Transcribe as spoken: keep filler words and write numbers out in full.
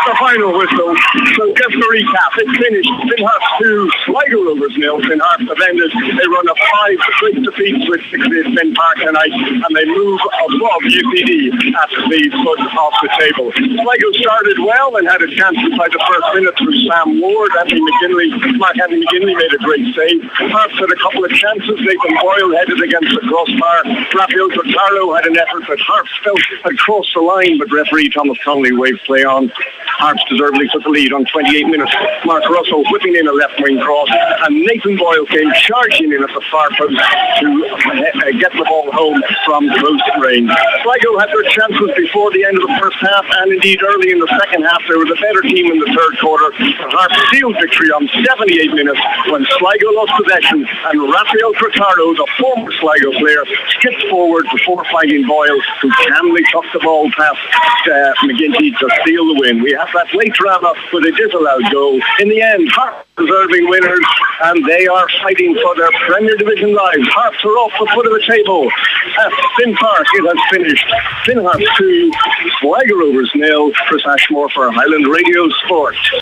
the final whistle. So just to recap, it finished Finharps two, Sligo Rovers nil. Finharps have ended. They run a five straight defeats with sixtieth Finn Park tonight, and they move above U C D at the foot of the table. Sligo started well and had a chance inside the first minute through Sam Ward. Anthony McGinley, Mark Anthony McGinley made a great save. Harps had a couple of chances. Nathan Boyle headed against the crossbar. Rafael Tortaro had an effort that Harps felt had crossed the line, but referee Thomas Connolly waved play on. Harps deservedly took the lead on twenty-eight minutes. Mark Russell whipping in a left wing cross, and Nathan Boyle came charging in at the far post to uh, get the ball home from close range. Sligo had their chances before the end of the first half, and indeed early in the second half. They were the better team in the third quarter. Harps sealed victory on seventy-eight minutes when Sligo lost possession, and Rafael Tortaro, the former Sligo player, skipped forward before finding Boyle, who calmly took the ball past uh, McGinty to seal the win. We have that late drama with a disallowed goal. In the end, Harps deserving winners, and they are fighting for their Premier Division lives. Harps are off the foot of the table. At Finn Park, it has finished Finharps two, Sligo Rovers nil. Chris Ashmore for Highland Radio Sport.